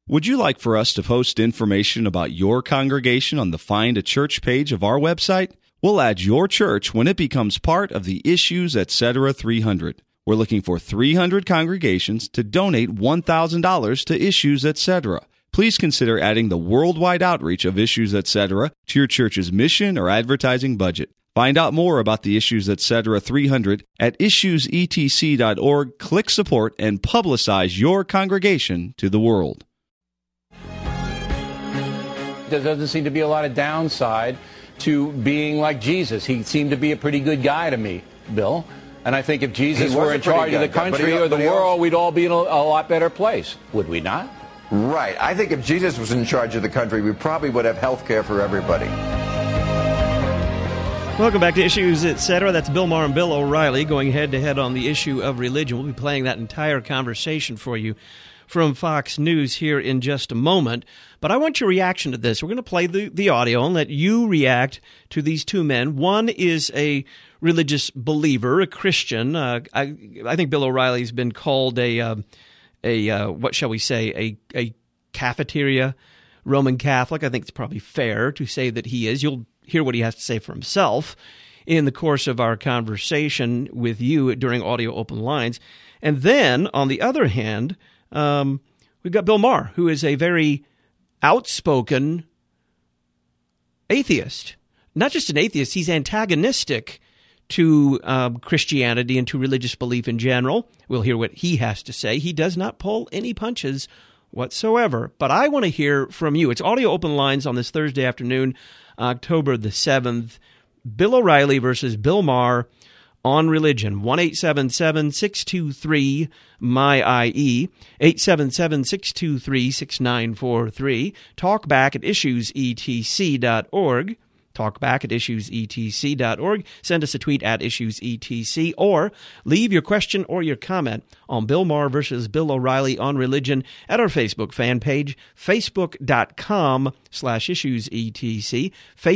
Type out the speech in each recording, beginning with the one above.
Would you like for us to post information about your congregation on the Find a Church page of our website? We'll add your church when it becomes part of the Issues Etc. 300. We're looking for 300 congregations to donate $1,000 to Issues Etc. Please consider adding the worldwide outreach of Issues Etc. to your church's mission or advertising budget. Find out more about the Issues Etc. 300 at issuesetc.org. Click support and publicize your congregation to the world. There doesn't seem to be a lot of downside to being like Jesus. He seemed to be a pretty good guy to me, Bill. And I think if Jesus were in charge of the country or the world, we'd all be in a lot better place. Would we not? Right. I think if Jesus was in charge of the country, we probably would have health care for everybody. Welcome back to Issues Etc. That's Bill Maher and Bill O'Reilly going head-to-head on the issue of religion. We'll be playing that entire conversation for you from Fox News here in just a moment. But I want your reaction to this. We're going to play the audio and let you react to these two men. One is a religious believer, a Christian. I think Bill O'Reilly's been called a what shall we say, a cafeteria Roman Catholic. I think it's probably fair to say that he is. You'll hear what he has to say for himself in the course of our conversation with you during Audio Open Lines. And then, on the other hand, we've got Bill Maher, who is a very outspoken atheist. Not just an atheist, he's antagonistic to Christianity and to religious belief in general. We'll hear what he has to say. He does not pull any punches whatsoever. But I want to hear from you. It's Audio Open Lines on this Thursday afternoon, October the 7th. Bill O'Reilly versus Bill Maher on religion. 1-877-623-MY-IE, 877-623-6943. Talk back at issuesetc.org. Talk back at issuesetc.org. Send us a tweet at issuesetc, or leave your question or your comment on Bill Maher versus Bill O'Reilly on religion at our Facebook fan page, facebook.com/issuesetc,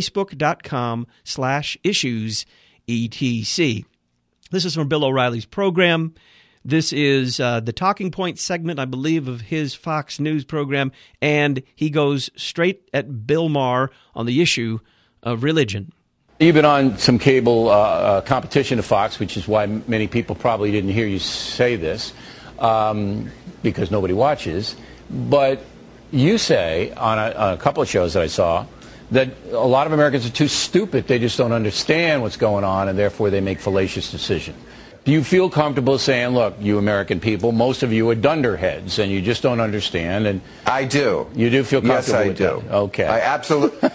facebook.com/issuesetc. This is from Bill O'Reilly's program. This is the Talking Point segment, I believe, of his Fox News program, and he goes straight at Bill Maher on the issue of religion. You've been on some cable competition to Fox, which is why many people probably didn't hear you say this, because nobody watches. But you say on a couple of shows that I saw that a lot of Americans are too stupid. They just don't understand what's going on, and therefore they make fallacious decisions. Do you feel comfortable saying, look, you American people, most of you are dunderheads, and you just don't understand? And I do. You do feel comfortable with that? Yes, I do. Okay. I absolutely.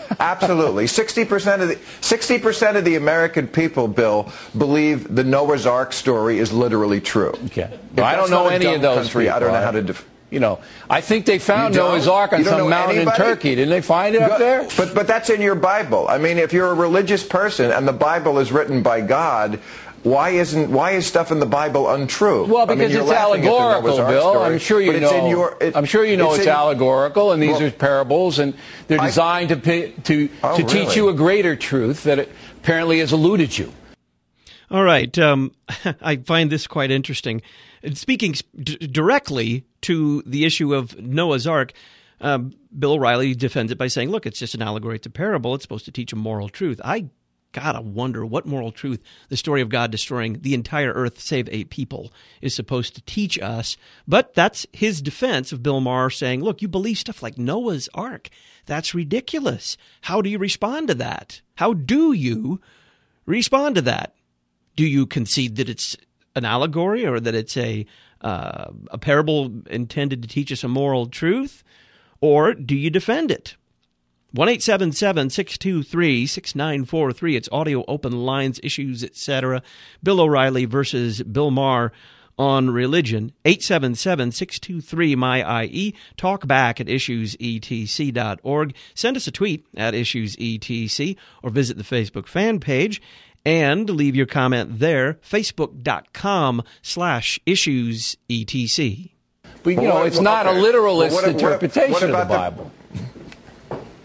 60% of the American people, Bill, believe the Noah's Ark story is literally true. Okay. Well, I don't know any of those people. I don't know how to I think they found Noah's Ark on some mountain in Turkey. Didn't they find it up there? But that's in your Bible. I mean, if you're a religious person and the Bible is written by God, why is stuff in the Bible untrue? Well, because it's allegorical, Bill. I'm sure you know. It's allegorical, and these are parables, and they're designed to teach you a greater truth that apparently has eluded you. All right. I find this quite interesting. Speaking directly to the issue of Noah's Ark, Bill O'Reilly defends it by saying, look, it's just an allegory. It's a parable. It's supposed to teach a moral truth. I gotta wonder what moral truth the story of God destroying the entire earth save a people is supposed to teach us. But that's his defense of Bill Maher saying, look, you believe stuff like Noah's Ark. That's ridiculous. How do you respond to that? How do you respond to that? Do you concede that it's an allegory or that it's a parable intended to teach us a moral truth? Or do you defend it? 1-877-623-6943. It's Audio Open Lines, Issues, Etc. Bill O'Reilly versus Bill Maher on religion. 877-623-MY-IE. Talk back at issuesetc.org. Send us a tweet at issuesetc or visit the Facebook fan page and leave your comment there, facebook.com/issuesetc. But, it's not a literalist interpretation of the Bible.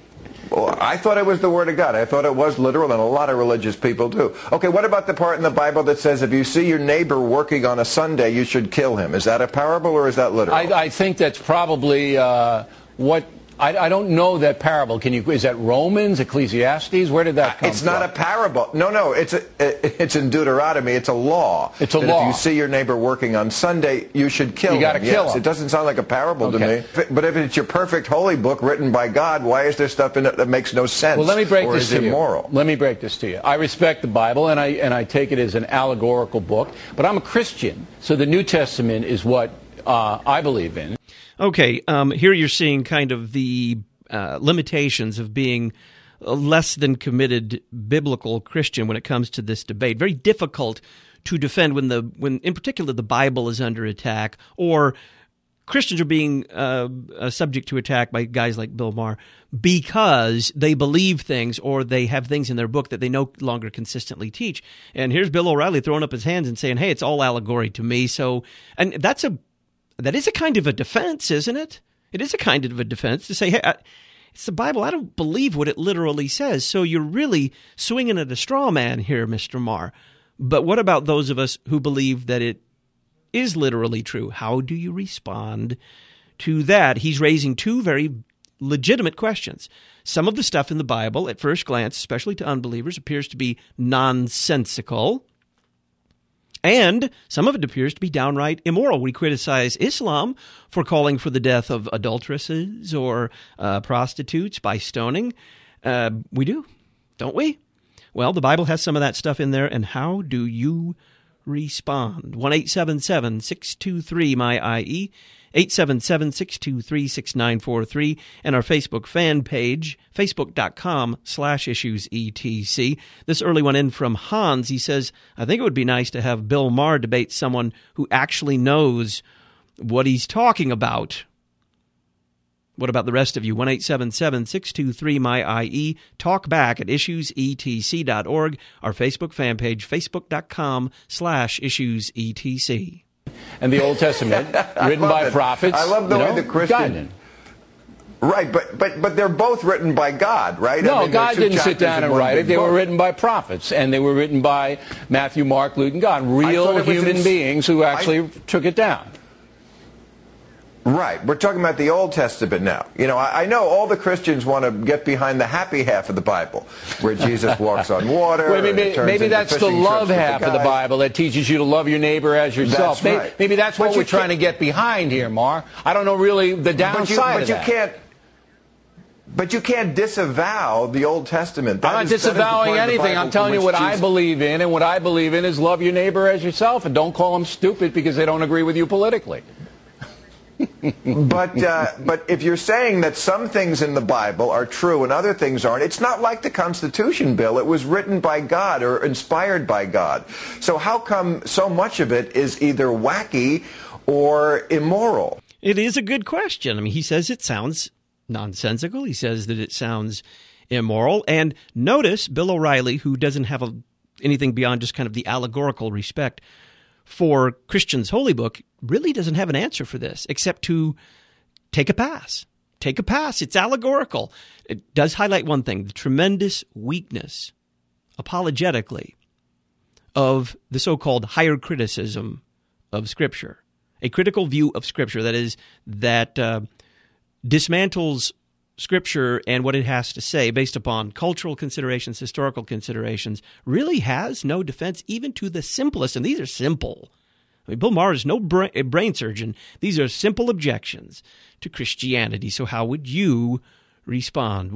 Well, I thought it was the Word of God. I thought it was literal, and a lot of religious people do. Okay, what about the part in the Bible that says if you see your neighbor working on a Sunday, you should kill him? Is that a parable or is that literal? I think that's probably what... I don't know that parable. Is that Romans, Ecclesiastes? Where did that come from? It's not a parable. No. It's in Deuteronomy. It's a law. It's a law. If you see your neighbor working on Sunday, you should kill him. You got to kill him. It doesn't sound like a parable to me. But if it's your perfect holy book written by God, why is there stuff in it that makes no sense? Well, let me break or this is to immoral? you. Let me break this to you. I respect the Bible, and I take it as an allegorical book. But I'm a Christian, so the New Testament is what I believe in. Okay, here you're seeing kind of the limitations of being a less than committed biblical Christian when it comes to this debate. Very difficult to defend when in particular the Bible is under attack, or Christians are being subject to attack by guys like Bill Maher because they believe things or they have things in their book that they no longer consistently teach. And here's Bill O'Reilly throwing up his hands and saying, "Hey, it's all allegory to me." So, and that is a kind of a defense, isn't it? It is a kind of a defense to say, hey, it's the Bible. I don't believe what it literally says. So you're really swinging at a straw man here, Mr. Maher. But what about those of us who believe that it is literally true? How do you respond to that? He's raising two very legitimate questions. Some of the stuff in the Bible, at first glance, especially to unbelievers, appears to be nonsensical. And some of it appears to be downright immoral. We criticize Islam for calling for the death of adulteresses or prostitutes by stoning. We do, don't we? Well, the Bible has some of that stuff in there, and how do you respond? 1-877-623-MY-IE, 877-623-6943, and our Facebook fan page, facebook.com/issuesetc. This early one in from Hans. He says, I think it would be nice to have Bill Maher debate someone who actually knows what he's talking about. What about the rest of you? 1-877-623-MY-IE. Talk back at issuesetc.org. Our Facebook fan page, facebook.com/issuesetc. And the Old Testament, written by prophets. I love the way the Christian... Right, but they're both written by God, right? No, I mean, God didn't sit down and write it. They were written by prophets, and they were written by Matthew, Mark, Luke, and God, real human beings who actually took it down. Right. We're talking about the Old Testament now. You know, I know all the Christians want to get behind the happy half of the Bible, where Jesus walks on water. Well, maybe that's the love half of the Bible that teaches you to love your neighbor as yourself. That's right. Maybe that's what we're trying to get behind here, Mar. I don't know really the downside of that. But you can't disavow the Old Testament. I'm not disavowing anything. I'm telling you what I believe in, and what I believe in is love your neighbor as yourself, and don't call them stupid because they don't agree with you politically. But if you're saying that some things in the Bible are true and other things aren't, it's not like the Constitution, Bill. It was written by God or inspired by God. So how come so much of it is either wacky or immoral? It is a good question. I mean, he says it sounds nonsensical. He says that it sounds immoral. And notice Bill O'Reilly, who doesn't have anything beyond just kind of the allegorical respect for Christian's holy book, really doesn't have an answer for this except to take a pass. Take a pass. It's allegorical. It does highlight one thing, the tremendous weakness, apologetically, of the so-called higher criticism of Scripture. A critical view of Scripture, that is, that dismantles Scripture and what it has to say based upon cultural considerations, historical considerations, really has no defense even to the simplest, and these are simple. I mean, Bill Maher is no brain surgeon. These are simple objections to Christianity. So how would you respond?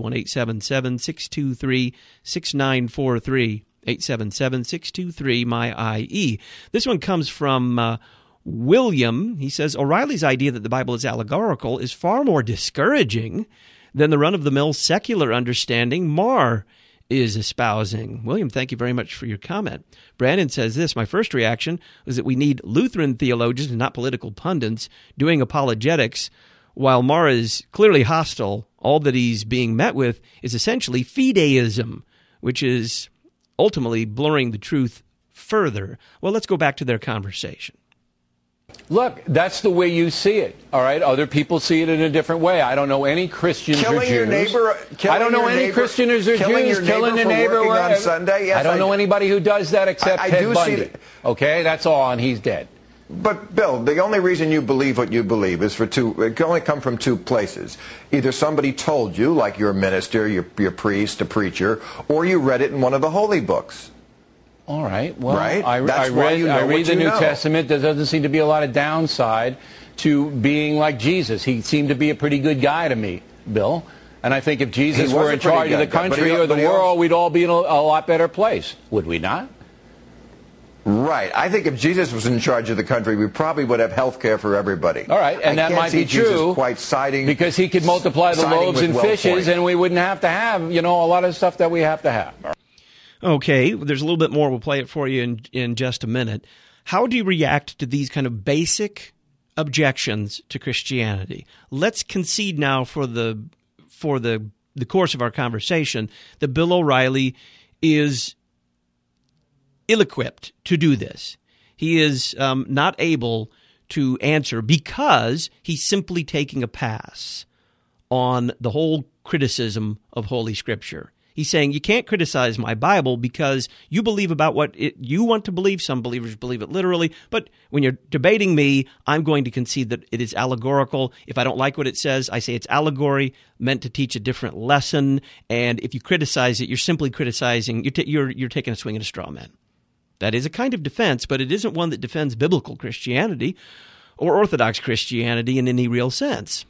1-877-623-6943, 877-623-MY-IE. This one comes from William. He says, O'Reilly's idea that the Bible is allegorical is far more discouraging than the run-of-the-mill secular understanding Maher is espousing. William, thank you very much for your comment. Brandon says this, my first reaction was that we need Lutheran theologians and not political pundits doing apologetics. While Maher is clearly hostile, all that he's being met with is essentially fideism, which is ultimately blurring the truth further. Well, let's go back to their conversation. Look, that's the way you see it, all right? Other people see it in a different way. I don't know any Christians or Jews. Killing your neighbor. I don't know any Christians or Jews killing the neighbor on Sunday. Yes, I don't know anybody who does that except Ted Bundy. Okay, that's all, and he's dead. But, Bill, the only reason you believe what you believe is it can only come from two places. Either somebody told you, like your minister, your priest, a preacher, or you read it in one of the holy books. All right. Well, right? I read the New Testament. There doesn't seem to be a lot of downside to being like Jesus. He seemed to be a pretty good guy to me, Bill. And I think if Jesus were in charge of the country or the world, we'd all be in a lot better place. Would we not? Right. I think if Jesus was in charge of the country, we probably would have health care for everybody. All right, and that might be true because he could multiply the loaves and fishes, and we wouldn't have to have, a lot of stuff that we have to have. Okay, there's a little bit more. We'll play it for you in just a minute. How do you react to these kind of basic objections to Christianity? Let's concede now for the course of our conversation that Bill O'Reilly is ill-equipped to do this. He is not able to answer because he's simply taking a pass on the whole criticism of Holy Scripture. He's saying, you can't criticize my Bible because you believe about what you want to believe. Some believers believe it literally. But when you're debating me, I'm going to concede that it is allegorical. If I don't like what it says, I say it's allegory, meant to teach a different lesson. And if you criticize it, you're simply criticizing, you're taking a swing at a straw man. That is a kind of defense, but it isn't one that defends biblical Christianity or Orthodox Christianity in any real sense.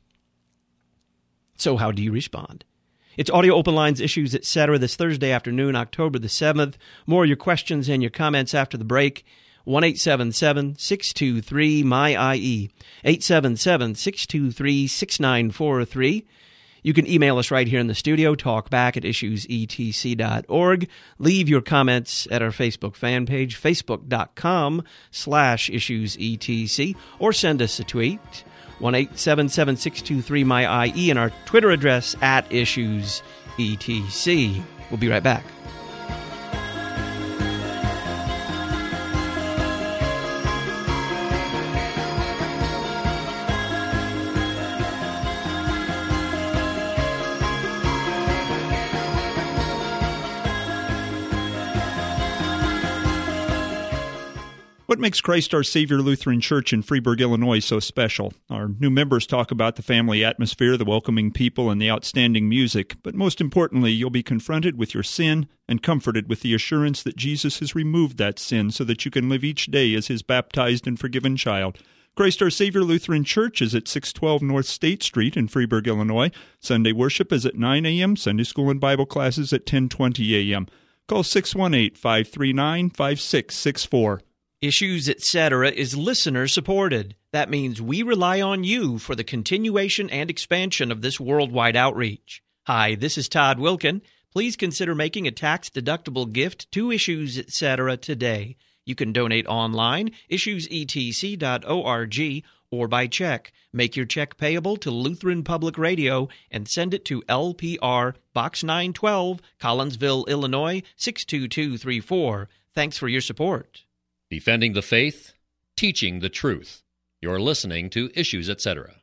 So how do you respond? It's Audio Open Lines, Issues, Etc. this Thursday afternoon, October the 7th. More of your questions and your comments after the break. 1-877-623-MY-IE, 877-623-6943. You can email us right here in the studio, talkback@issuesetc.org. Leave your comments at our Facebook fan page, facebook.com/issuesetc, or send us a tweet, 1-877-623-MY-IE, and our Twitter address @issuesetc. We'll be right back. What makes Christ Our Savior Lutheran Church in Freeburg, Illinois so special? Our new members talk about the family atmosphere, the welcoming people, and the outstanding music. But most importantly, you'll be confronted with your sin and comforted with the assurance that Jesus has removed that sin so that you can live each day as His baptized and forgiven child. Christ Our Savior Lutheran Church is at 612 North State Street in Freeburg, Illinois. Sunday worship is at 9 a.m., Sunday school and Bible classes at 10:20 a.m. Call 618-539-5664. Issues, Etc. is listener-supported. That means we rely on you for the continuation and expansion of this worldwide outreach. Hi, this is Todd Wilkin. Please consider making a tax-deductible gift to Issues, Etc. today. You can donate online, issuesetc.org, or by check. Make your check payable to Lutheran Public Radio and send it to LPR, Box 912, Collinsville, Illinois, 62234. Thanks for your support. Defending the faith, teaching the truth. You're listening to Issues, Etc.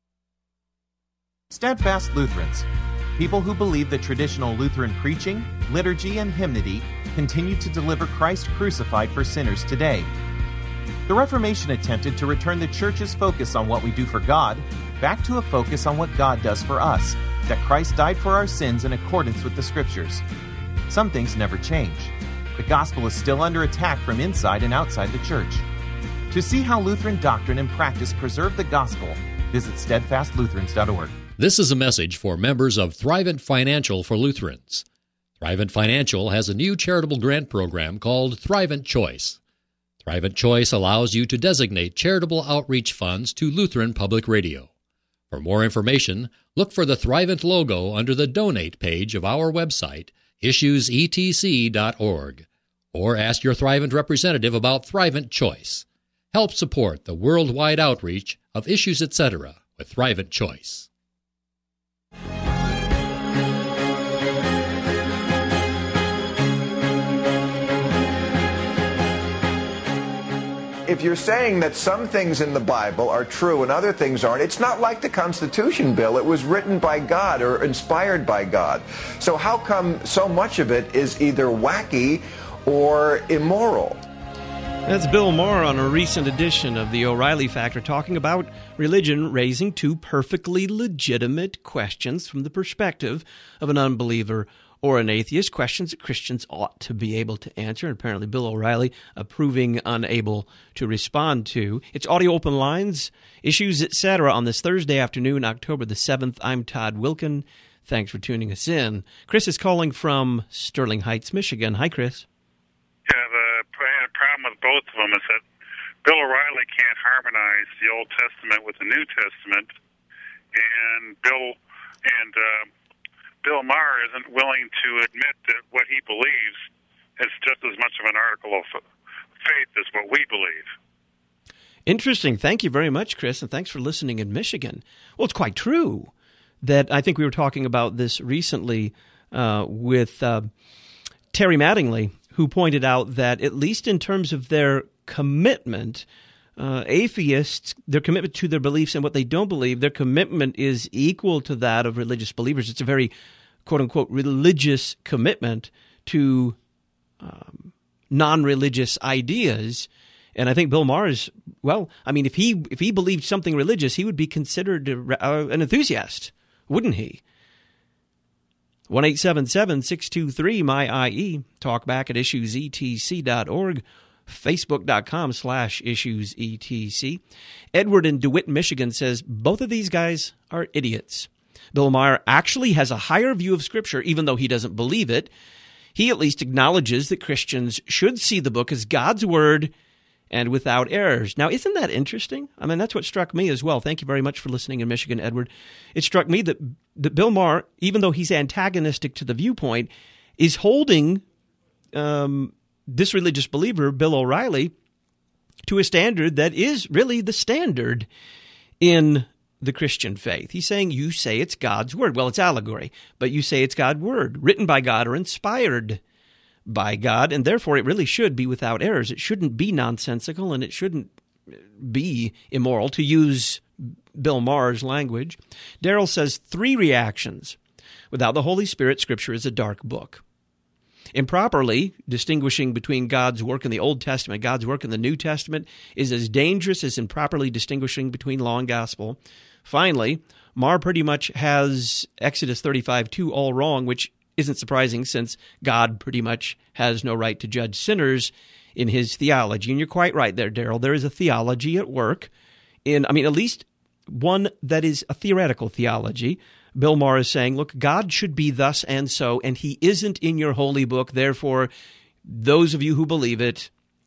Steadfast Lutherans, people who believe that traditional Lutheran preaching, liturgy, and hymnody continue to deliver Christ crucified for sinners today. The Reformation attempted to return the Church's focus on what we do for God back to a focus on what God does for us, that Christ died for our sins in accordance with the Scriptures. Some things never change. The gospel is still under attack from inside and outside the Church. To see how Lutheran doctrine and practice preserve the gospel, visit steadfastlutherans.org. This is a message for members of Thrivent Financial for Lutherans. Thrivent Financial has a new charitable grant program called Thrivent Choice. Thrivent Choice allows you to designate charitable outreach funds to Lutheran Public Radio. For more information, look for the Thrivent logo under the Donate page of our website, issuesetc.org. Or ask your Thrivent representative about Thrivent Choice. Help support the worldwide outreach of Issues, Etc. with Thrivent Choice. if you're saying that some things in the Bible are true and other things aren't, it's not like the Constitution, Bill. It was written by God or inspired by God. So how come so much of it is either wacky or immoral? That's Bill Maher on a recent edition of the O'Reilly Factor, talking about religion raising two perfectly legitimate questions from the perspective of an unbeliever or an atheist, questions that Christians ought to be able to answer, and apparently Bill O'Reilly proving unable to respond to. It's Audio Open Lines, Issues, Etc. on this Thursday afternoon, October the 7th. I'm Todd Wilken. Thanks for tuning us in. Chris is calling from Sterling Heights, Michigan. Hi, Chris. Yeah, I had a problem with both of them is that Bill O'Reilly can't harmonize the Old Testament with the New Testament, and Bill Maher isn't willing to admit that what he believes is just as much of an article of faith as what we believe. Interesting. Thank you very much, Chris, and thanks for listening in Michigan. Well, it's quite true that I think we were talking about this recently with Terry Mattingly, who pointed out that at least in terms of their commitment, atheists, their commitment to their beliefs and what they don't believe, their commitment is equal to that of religious believers. It's a very, quote-unquote, religious commitment to non-religious ideas. And I think Bill Maher is, well, I mean, if he believed something religious, he would be considered an enthusiast, wouldn't he? 1-877-623-MY-IE. Talk back at issuesetc.org. Facebook.com/issuesetc. Edward in DeWitt, Michigan says, both of these guys are idiots. Bill Maher actually has a higher view of Scripture, even though he doesn't believe it. He at least acknowledges that Christians should see the book as God's Word and without errors. Now, isn't that interesting? I mean, that's what struck me as well. Thank you very much for listening in Michigan, Edward. It struck me that Bill Maher, even though he's antagonistic to the viewpoint, is holding this religious believer, Bill O'Reilly, to a standard that is really the standard in the Christian faith. He's saying, you say it's God's Word. Well, it's allegory, but you say it's God's Word, written by God or inspired by God, and therefore it really should be without errors. It shouldn't be nonsensical, and it shouldn't be immoral, to use Bill Maher's language. Daryl says 3 reactions. Without the Holy Spirit, Scripture is a dark book. Improperly distinguishing between God's work in the Old Testament, God's work in the New Testament, is as dangerous as improperly distinguishing between law and gospel. Finally, Maher pretty much has Exodus 35:2 all wrong, which isn't surprising since God pretty much has no right to judge sinners in his theology. And you're quite right there, Daryl. There is a theology at work at least one that is a theoretical theology. Bill Maher is saying, look, God should be thus and so, and he isn't in your holy book. Therefore, those of you who believe it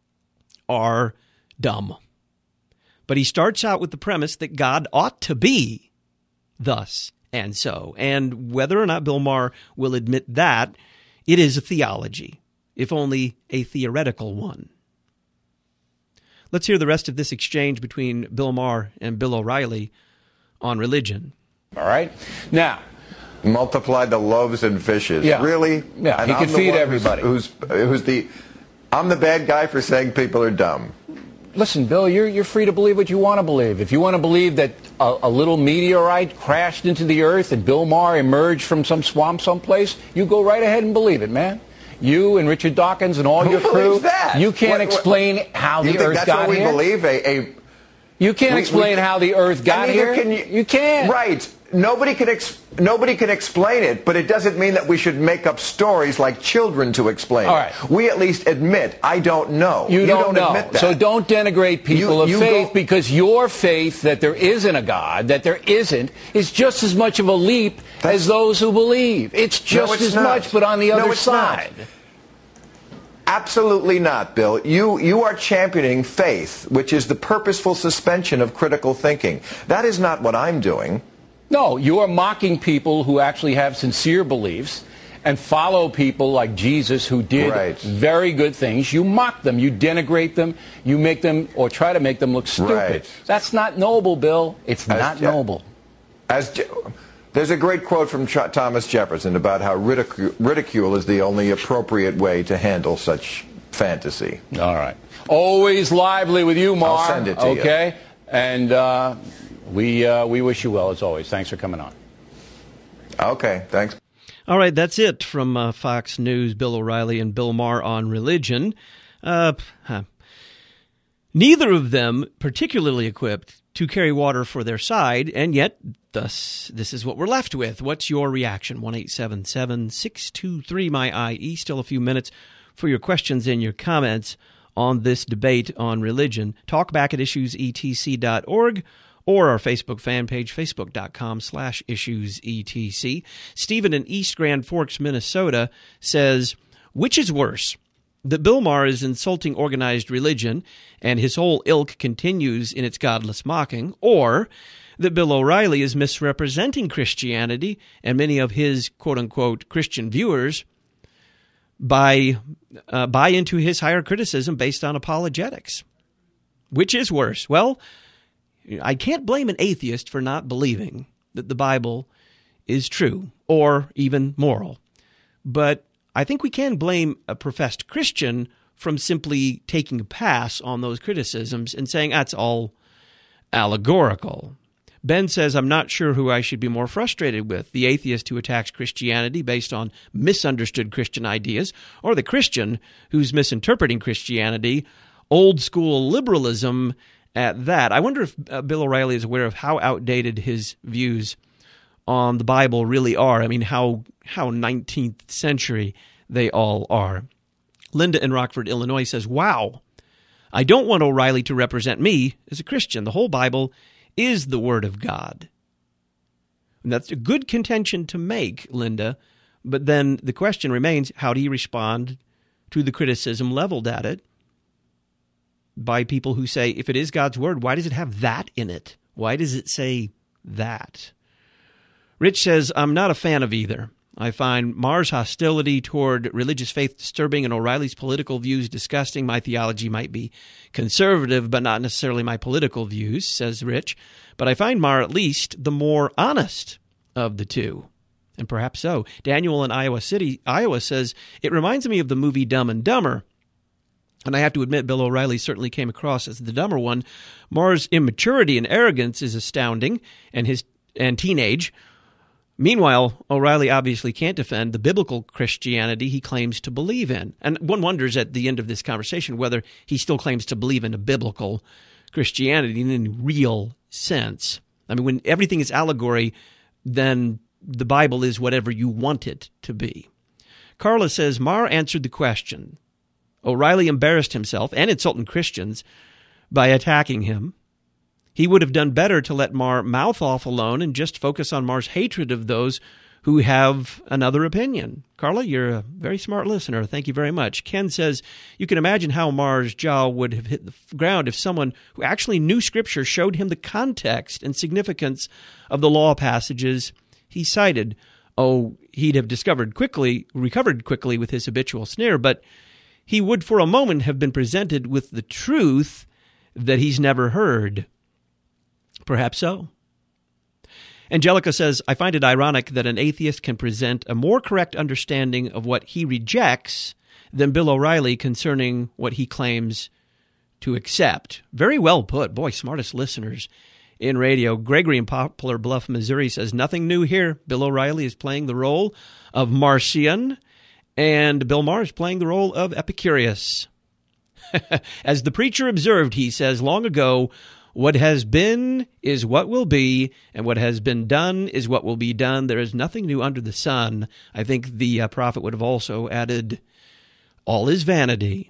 are dumb. But he starts out with the premise that God ought to be thus and so. And whether or not Bill Maher will admit that, it is a theology, if only a theoretical one. Let's hear the rest of this exchange between Bill Maher and Bill O'Reilly on religion. All right? Now, Multiply the loaves and fishes. Yeah. Really? Yeah, and he can feed everybody. I'm the bad guy for saying people are dumb. Listen, Bill, you're free to believe what you want to believe. If you want to believe that a little meteorite crashed into the earth and Bill Maher emerged from some swamp someplace, you go right ahead and believe it, man. You and Richard Dawkins and all your crew, that? You can't explain how the earth got here. You think that's what we believe? You can't explain how the earth got here. You can't. Right. Nobody can explain it, but it doesn't mean that we should make up stories like children to explain All right. it. We at least admit, I don't know. You don't know. Admit that. So don't denigrate people of faith, because your faith that there isn't a God, that there isn't, is just as much of a leap as those who believe. It's just as much, but on the other side. Not. Absolutely not, Bill. You are championing faith, which is the purposeful suspension of critical thinking. That is not what I'm doing. No, you are mocking people who actually have sincere beliefs and follow people like Jesus who did very good things. You mock them, you denigrate them, you make them, or try to make them look stupid. Right. That's not noble, Bill. It's not noble. There's a great quote from Thomas Jefferson about how ridicule is the only appropriate way to handle such fantasy. All right. Always lively with you, Mar. I'll send it to you. Okay? And we wish you well, as always. Thanks for coming on. Okay, thanks. All right, that's it from Fox News, Bill O'Reilly and Bill Maher on religion. Neither of them particularly equipped to carry water for their side, and yet thus this is what we're left with. What's your reaction? 1-877-623-MY-IE. Still a few minutes for your questions and your comments on this debate on religion. Talk back at issuesetc.org or our Facebook fan page, facebook.com/issuesetc. Stephen in East Grand Forks, Minnesota says, which is worse, that Bill Maher is insulting organized religion and his whole ilk continues in its godless mocking, or that Bill O'Reilly is misrepresenting Christianity and many of his quote-unquote Christian viewers buy into his higher criticism based on apologetics? Which is worse? Well, I can't blame an atheist for not believing that the Bible is true or even moral. But I think we can blame a professed Christian from simply taking a pass on those criticisms and saying that's all allegorical. Ben says, I'm not sure who I should be more frustrated with, the atheist who attacks Christianity based on misunderstood Christian ideas, or the Christian who's misinterpreting Christianity, old school liberalism at that. I wonder if Bill O'Reilly is aware of how outdated his views on the Bible really are. I mean, how 19th century they all are. Linda in Rockford, Illinois says, wow, I don't want O'Reilly to represent me as a Christian. The whole Bible is the Word of God. And that's a good contention to make, Linda, but then the question remains, how do you respond to the criticism leveled at it by people who say, if it is God's Word, why does it have that in it? Why does it say that? Rich says, I'm not a fan of either. I find Maher's hostility toward religious faith disturbing and O'Reilly's political views disgusting. My theology might be conservative, but not necessarily my political views, says Rich. But I find Maher at least the more honest of the two. And perhaps so. Daniel in Iowa City, Iowa says, it reminds me of the movie Dumb and Dumber. And I have to admit, Bill O'Reilly certainly came across as the dumber one. Maher's immaturity and arrogance is astounding, and teenage. Meanwhile, O'Reilly obviously can't defend the biblical Christianity he claims to believe in. And one wonders at the end of this conversation whether he still claims to believe in a biblical Christianity in any real sense. I mean, when everything is allegory, then the Bible is whatever you want it to be. Carla says, Maher answered the question. O'Reilly embarrassed himself and insulted Christians by attacking him. He would have done better to let Maher mouth off alone and just focus on Maher's hatred of those who have another opinion. Carla, you're a very smart listener. Thank you very much. Ken says, you can imagine how Maher's jaw would have hit the ground if someone who actually knew Scripture showed him the context and significance of the law passages he cited. Oh, he'd have recovered quickly with his habitual sneer, but he would for a moment have been presented with the truth that he's never heard. Perhaps so. Angelica says, I find it ironic that an atheist can present a more correct understanding of what he rejects than Bill O'Reilly concerning what he claims to accept. Very well put. Boy, smartest listeners in radio. Gregory in Poplar Bluff, Missouri says, nothing new here. Bill O'Reilly is playing the role of Marcion, and Bill Maher is playing the role of Epicurus. As the preacher observed, he says, long ago, what has been is what will be, and what has been done is what will be done. There is nothing new under the sun. I think the prophet would have also added, all is vanity.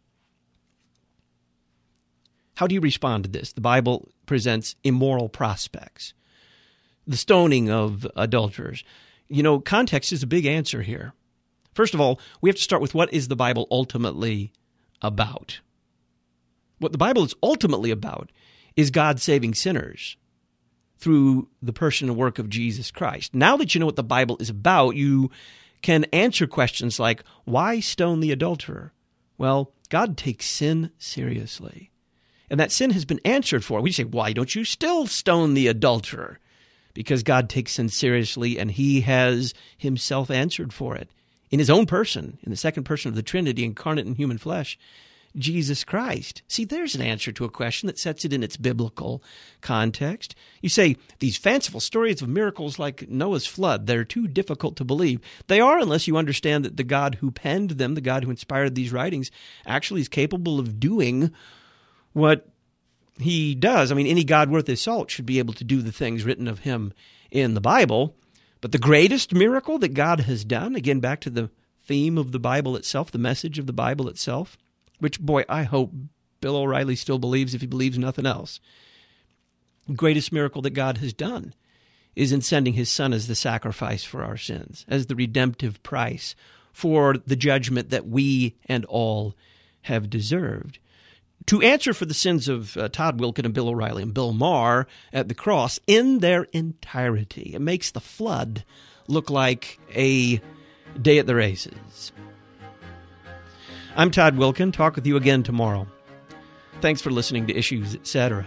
How do you respond to this? The Bible presents immoral prospects, the stoning of adulterers. You know, context is a big answer here. First of all, we have to start with what is the Bible ultimately about? What the Bible is ultimately about is God saving sinners through the person and work of Jesus Christ. Now that you know what the Bible is about, you can answer questions like, why stone the adulterer? Well, God takes sin seriously. And that sin has been answered for. We say, why don't you still stone the adulterer? Because God takes sin seriously and he has himself answered for it in his own person, in the second person of the Trinity, incarnate in human flesh, Jesus Christ. See, there's an answer to a question that sets it in its biblical context. You say, these fanciful stories of miracles like Noah's flood, they're too difficult to believe. They are, unless you understand that the God who penned them, the God who inspired these writings, actually is capable of doing what he does. I mean, any God worth his salt should be able to do the things written of him in the Bible. But the greatest miracle that God has done, again, back to the theme of the Bible itself, the message of the Bible itself, which, boy, I hope Bill O'Reilly still believes if he believes nothing else. The greatest miracle that God has done is in sending his Son as the sacrifice for our sins, as the redemptive price for the judgment that we and all have deserved. To answer for the sins of Todd Wilken and Bill O'Reilly and Bill Maher at the cross in their entirety. It makes the flood look like a day at the races. I'm Todd Wilken. Talk with you again tomorrow. Thanks for listening to Issues, Etc.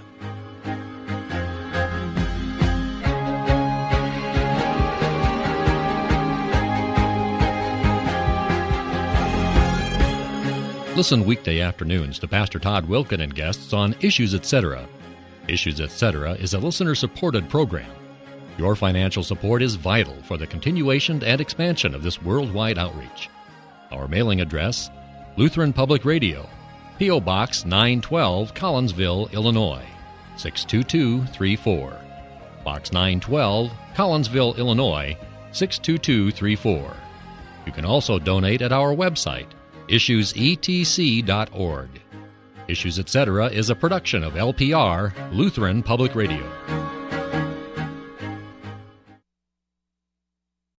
Listen weekday afternoons to Pastor Todd Wilken and guests on Issues, Etc. Issues, Etc. is a listener-supported program. Your financial support is vital for the continuation and expansion of this worldwide outreach. Our mailing address, Lutheran Public Radio, P.O. Box 912, Collinsville, Illinois, 62234. Box 912, Collinsville, Illinois, 62234. You can also donate at our website, issuesetc.org. Issues, Etc. is a production of LPR, Lutheran Public Radio.